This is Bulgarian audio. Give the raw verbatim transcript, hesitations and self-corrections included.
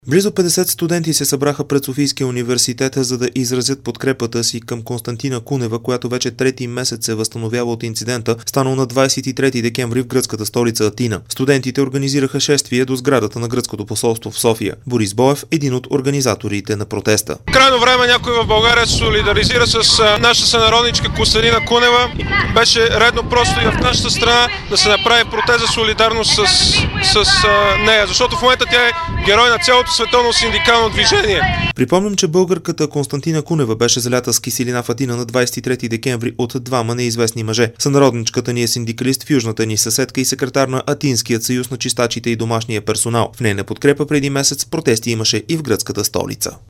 Близо петдесет студенти се събраха пред Софийския университет, за да изразят подкрепата си към Константина Кунева, която вече трети месец се възстановява от инцидента, станал на двадесет и трети декември в гръцката столица Атина. Студентите организираха шествие до сградата на гръцкото посолство в София. Борис Боев, един от организаторите на протеста. Крайно време някой в България се солидаризира с нашата сънародничка Костадина Кунева. Беше редно просто и в нашата страна да се направи протест за солидарност с, с нея, защото в момента тя е герой на цялото световно синдикално движение. Припомням, че българката Константина Кунева беше залята с киселина в Атина на двадесет и трети декември от двама неизвестни мъже. Сънародничката ни е синдикалист в южната ни съседка и секретар на Атинският съюз на чистачите и домашния персонал. В нейна подкрепа преди месец протести имаше и в гръцката столица.